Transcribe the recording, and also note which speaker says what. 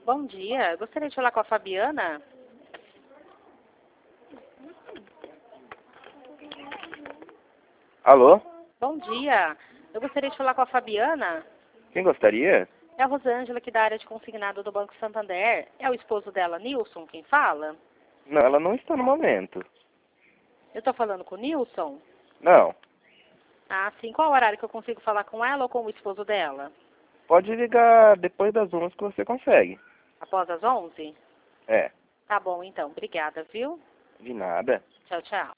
Speaker 1: Bom dia, eu gostaria de falar com a Fabiana.
Speaker 2: Alô?
Speaker 1: Bom dia, eu gostaria de falar com a Fabiana.
Speaker 2: Quem gostaria?
Speaker 1: É a Rosângela aqui da área de consignado do Banco Santander. É o esposo dela, Nilson, quem fala?
Speaker 2: Não, ela não está no momento.
Speaker 1: Eu estou falando com o Nilson?
Speaker 2: Não.
Speaker 1: Ah, sim. Qual o horário que eu consigo falar com ela ou com o esposo dela?
Speaker 2: Pode ligar depois das 11 que você consegue.
Speaker 1: Após as 11?
Speaker 2: É,
Speaker 1: Tá bom, então. Obrigada, viu?
Speaker 2: de nada.
Speaker 1: Tchau, tchau.